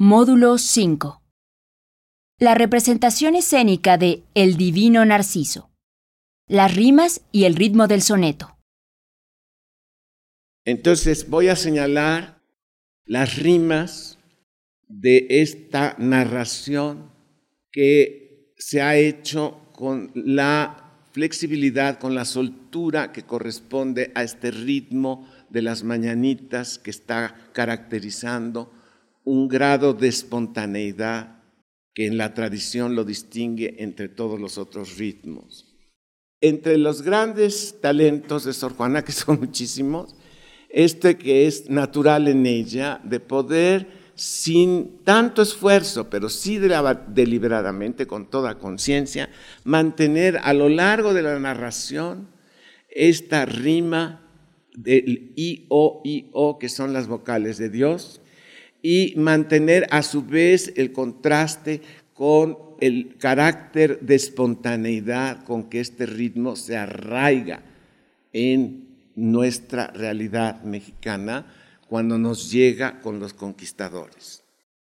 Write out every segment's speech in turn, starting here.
Módulo 5. La representación escénica de El Divino Narciso. Las rimas y el ritmo del soneto. Entonces voy a señalar las rimas de esta narración que se ha hecho con la flexibilidad, con la soltura que corresponde a este ritmo de las mañanitas que está caracterizando un grado de espontaneidad que en la tradición lo distingue entre todos los otros ritmos. Entre los grandes talentos de Sor Juana, que son muchísimos, este que es natural en ella, de poder, sin tanto esfuerzo, pero sí deliberadamente, con toda conciencia, mantener a lo largo de la narración esta rima del I-O, que son las vocales de Dios, y mantener a su vez el contraste con el carácter de espontaneidad con que este ritmo se arraiga en nuestra realidad mexicana cuando nos llega con los conquistadores.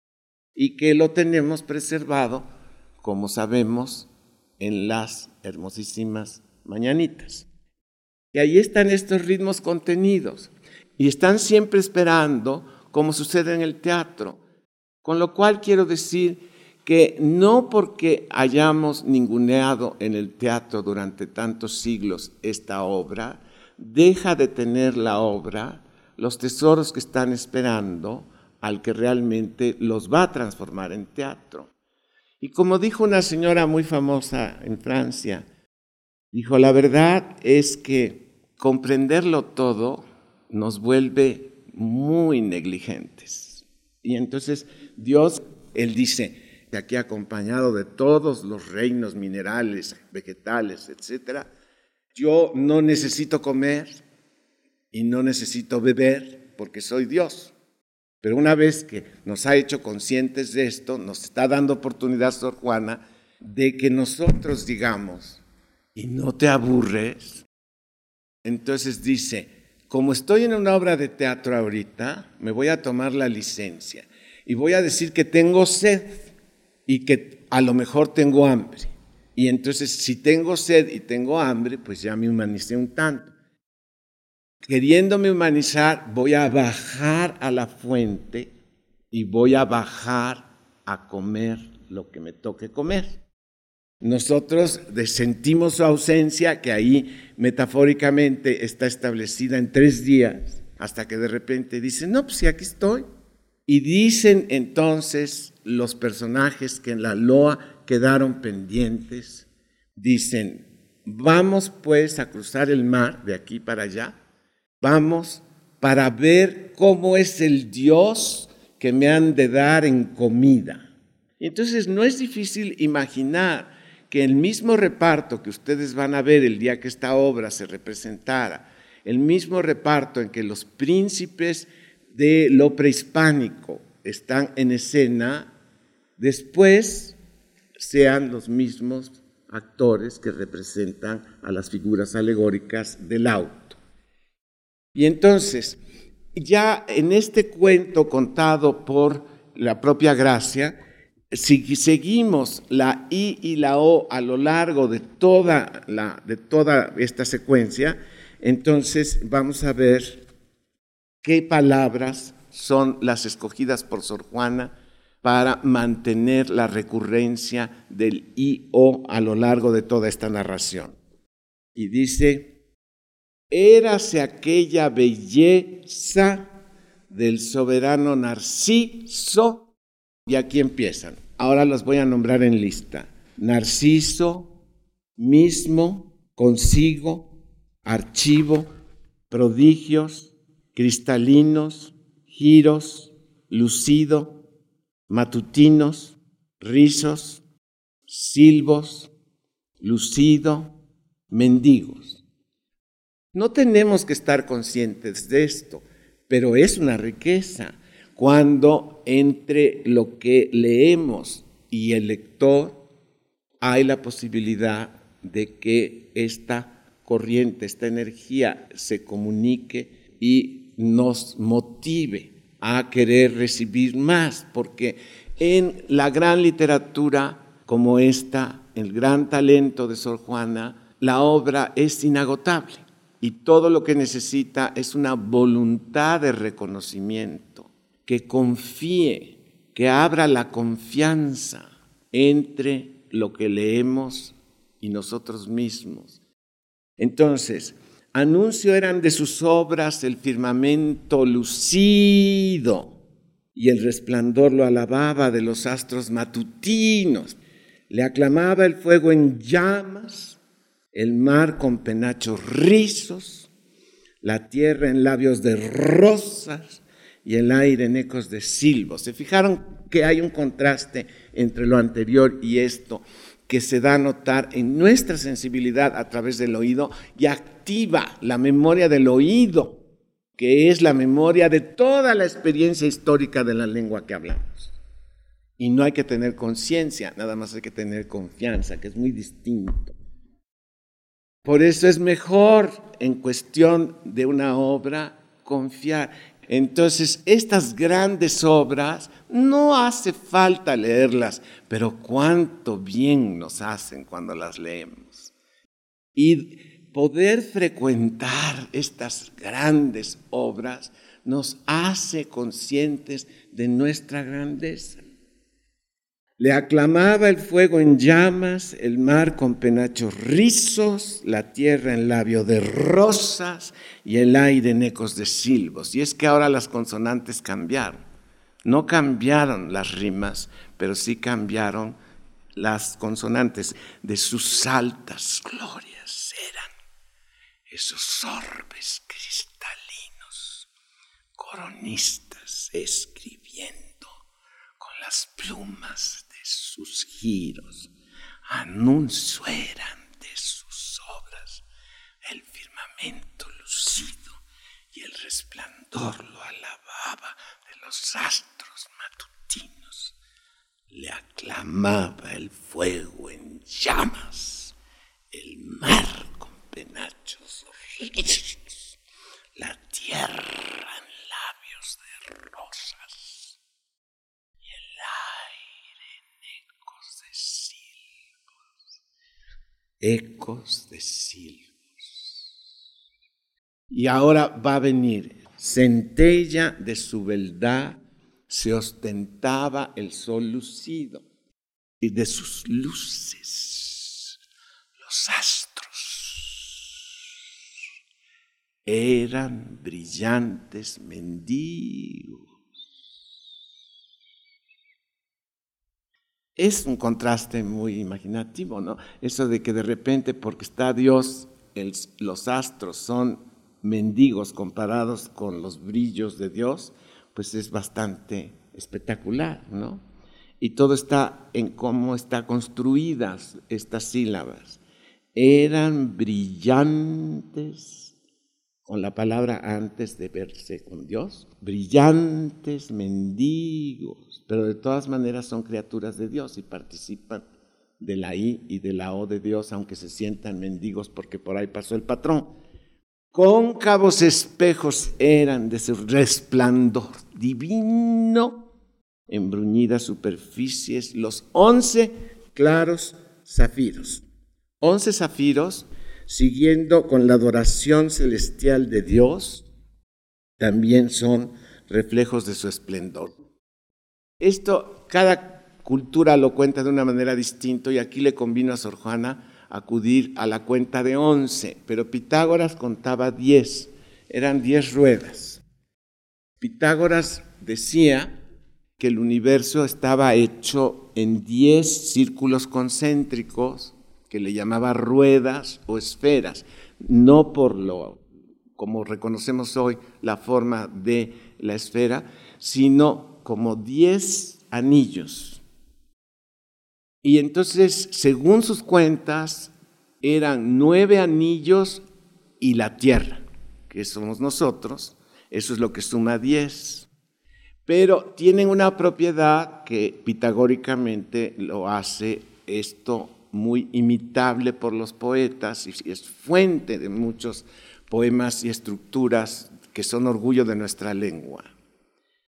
Y que lo tenemos preservado, como sabemos, en las hermosísimas mañanitas. Y ahí están estos ritmos contenidos y están siempre esperando, como sucede en el teatro. Con lo cual quiero decir que no porque hayamos ninguneado en el teatro durante tantos siglos esta obra, deja de tener la obra los tesoros que están esperando al que realmente los va a transformar en teatro. Y como dijo una señora muy famosa en Francia, dijo, la verdad es que comprenderlo todo nos vuelve muy negligentes. Y entonces Dios, Él dice, aquí acompañado de todos los reinos minerales, vegetales, etc., yo no necesito comer y no necesito beber porque soy Dios. Pero una vez que nos ha hecho conscientes de esto, nos está dando oportunidad, Sor Juana, de que nosotros digamos, ¿y no te aburres? Entonces dice, como estoy en una obra de teatro ahorita, me voy a tomar la licencia y voy a decir que tengo sed y que a lo mejor tengo hambre. Y entonces, si tengo sed y tengo hambre, pues ya me humanicé un tanto. Queriéndome humanizar, voy a bajar a la fuente y voy a bajar a comer lo que me toque comer. Nosotros sentimos su ausencia, que ahí metafóricamente está establecida en 3 días, hasta que de repente dicen, no, pues sí, aquí estoy. Y dicen entonces los personajes que en la loa quedaron pendientes, dicen, vamos pues a cruzar el mar de aquí para allá, vamos para ver cómo es el Dios que me han de dar en comida. Y entonces no es difícil imaginar que el mismo reparto que ustedes van a ver el día que esta obra se representara, el mismo reparto en que los príncipes de lo prehispánico están en escena, después sean los mismos actores que representan a las figuras alegóricas del auto. Y entonces, ya en este cuento contado por la propia Gracia, si seguimos la I y la O a lo largo de toda esta secuencia, entonces vamos a ver qué palabras son las escogidas por Sor Juana para mantener la recurrencia del I-O a lo largo de toda esta narración. Y dice, érase aquella belleza del soberano Narciso. Y aquí empiezan. Ahora los voy a nombrar en lista. Narciso, mismo, consigo, archivo, prodigios, cristalinos, giros, lucido, matutinos, rizos, silbos, lucido, mendigos. No tenemos que estar conscientes de esto, pero es una riqueza. Cuando entre lo que leemos y el lector hay la posibilidad de que esta corriente, esta energía se comunique y nos motive a querer recibir más, porque en la gran literatura como esta, el gran talento de Sor Juana, la obra es inagotable y todo lo que necesita es una voluntad de reconocimiento, que confíe, que abra la confianza entre lo que leemos y nosotros mismos. Entonces, anuncio eran de sus obras el firmamento lucido y el resplandor lo alababa de los astros matutinos. Le aclamaba el fuego en llamas, el mar con penachos rizos, la tierra en labios de rosas y el aire en ecos de silbos. ¿Se fijaron que hay un contraste entre lo anterior y esto que se da a notar en nuestra sensibilidad a través del oído y activa la memoria del oído, que es la memoria de toda la experiencia histórica de la lengua que hablamos? Y no hay que tener conciencia, nada más hay que tener confianza, que es muy distinto. Por eso es mejor en cuestión de una obra confiar. Entonces, estas grandes obras no hace falta leerlas, pero cuánto bien nos hacen cuando las leemos. Y poder frecuentar estas grandes obras nos hace conscientes de nuestra grandeza. Le aclamaba el fuego en llamas, el mar con penachos rizos, la tierra en labio de rosas y el aire en ecos de silbos. Y es que ahora las consonantes cambiaron. No cambiaron las rimas, pero sí cambiaron las consonantes. De sus altas glorias eran esos orbes cristalinos, coronistas escribiendo con las plumas de sus giros. Anuncio eran de sus obras el firmamento lucido y el resplandor lo alababa de los astros matutinos. Le aclamaba el fuego en llamas, el mar con penachos rizos, la tierra en labios de rosas y el aire en ecos de silbos. Y ahora va a venir: centella de su beldad se ostentaba el sol lucido, y de sus luces los astros eran brillantes mendigos. Es un contraste muy imaginativo, ¿no? Eso de que de repente, porque está Dios, los astros son mendigos comparados con los brillos de Dios, pues es bastante espectacular, ¿no? Y todo está en cómo están construidas estas sílabas. Eran brillantes, con la palabra antes de verse con Dios, brillantes mendigos, pero de todas maneras son criaturas de Dios y participan de la I y de la O de Dios, aunque se sientan mendigos porque por ahí pasó el patrón. Cóncavos espejos eran de su resplandor divino, en bruñidas superficies, los 11 claros zafiros. 11 zafiros, siguiendo con la adoración celestial de Dios, también son reflejos de su esplendor. Esto, cada cultura lo cuenta de una manera distinta, y aquí le convino a Sor Juana acudir a la cuenta de 11, pero Pitágoras contaba 10, eran 10 ruedas. Pitágoras decía que el universo estaba hecho en 10 círculos concéntricos, que le llamaba ruedas o esferas, no por lo como reconocemos hoy la forma de la esfera, sino como 10 anillos. Y entonces, según sus cuentas, eran 9 anillos y la tierra, que somos nosotros, eso es lo que suma 10. Pero tienen una propiedad que pitagóricamente lo hace esto muy imitable por los poetas, y es fuente de muchos poemas y estructuras que son orgullo de nuestra lengua.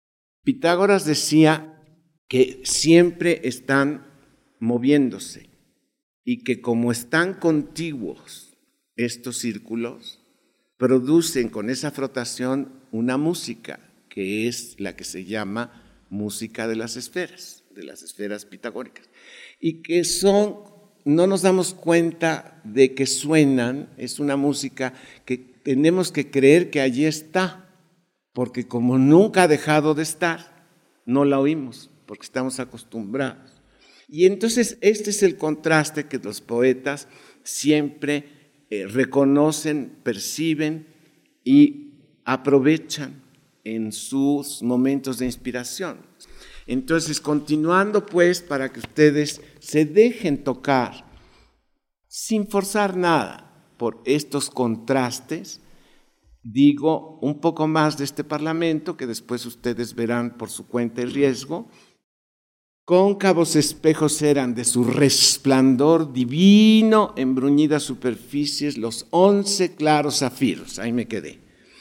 Pitágoras decía que siempre están moviéndose y que como están contiguos estos círculos, producen con esa frotación una música que es la que se llama música de las esferas pitagóricas, y que no nos damos cuenta de que suenan, es una música que tenemos que creer que allí está, porque como nunca ha dejado de estar, no la oímos, porque estamos acostumbrados. Y entonces este es el contraste que los poetas siempre reconocen, perciben y aprovechan en sus momentos de inspiración. Entonces, continuando pues, para que ustedes se dejen tocar sin forzar nada por estos contrastes, digo un poco más de este Parlamento, que después ustedes verán por su cuenta y riesgo. Cóncavos espejos eran de su resplandor divino, en bruñidas superficies, los 11 claros zafiros. Ahí me quedé.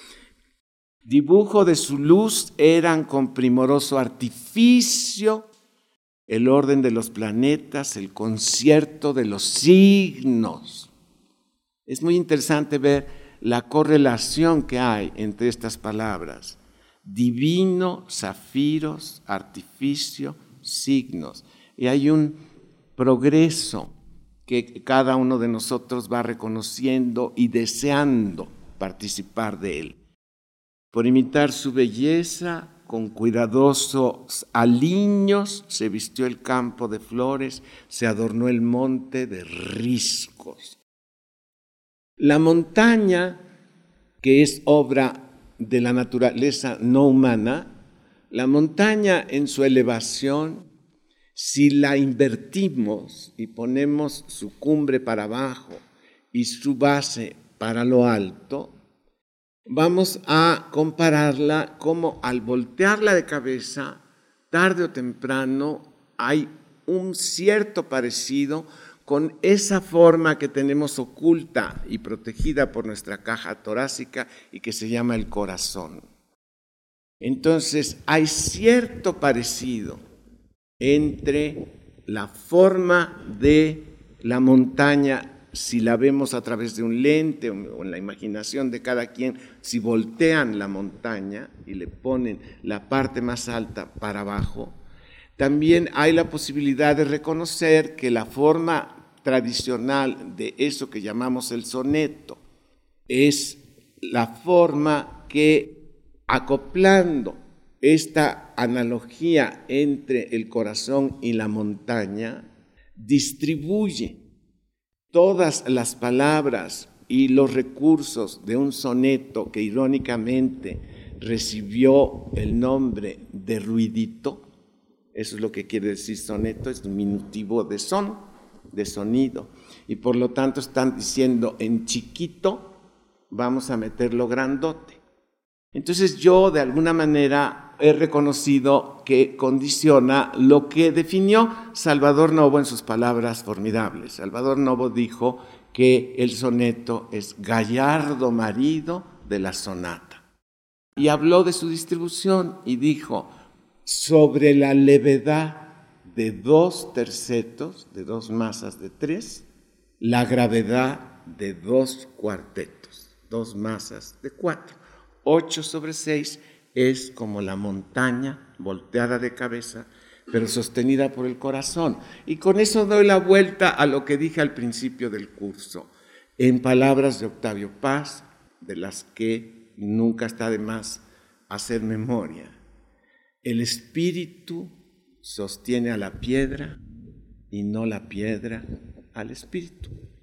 Dibujo de su luz eran con primoroso artificio el orden de los planetas, el concierto de los signos. Es muy interesante ver la correlación que hay entre estas palabras. Divino, zafiros, artificio, signos. Y hay un progreso que cada uno de nosotros va reconociendo y deseando participar de él. Por imitar su belleza, con cuidadosos aliños, se vistió el campo de flores, se adornó el monte de riscos. La montaña, que es obra de la naturaleza no humana, la montaña en su elevación, si la invertimos y ponemos su cumbre para abajo y su base para lo alto, vamos a compararla como al voltearla de cabeza, tarde o temprano hay un cierto parecido con esa forma que tenemos oculta y protegida por nuestra caja torácica y que se llama el corazón. Entonces, hay cierto parecido entre la forma de la montaña, si la vemos a través de un lente o en la imaginación de cada quien, si voltean la montaña y le ponen la parte más alta para abajo, también hay la posibilidad de reconocer que la forma tradicional de eso que llamamos el soneto es la forma que, acoplando esta analogía entre el corazón y la montaña, distribuye todas las palabras y los recursos de un soneto que irónicamente recibió el nombre de ruidito. Eso es lo que quiere decir soneto, es diminutivo de son, de sonido. Y por lo tanto están diciendo en chiquito, vamos a meterlo grandote. Entonces yo de alguna manera he reconocido que condiciona lo que definió Salvador Novo en sus palabras formidables. Salvador Novo dijo que el soneto es gallardo marido de la sonata. Y habló de su distribución y dijo, sobre la levedad de 2 tercetos, de 2 masas de 3, la gravedad de 2 cuartetos, 2 masas de 4. 8 sobre 6 es como la montaña volteada de cabeza, pero sostenida por el corazón. Y con eso doy la vuelta a lo que dije al principio del curso, en palabras de Octavio Paz, de las que nunca está de más hacer memoria. El espíritu sostiene a la piedra y no la piedra al espíritu.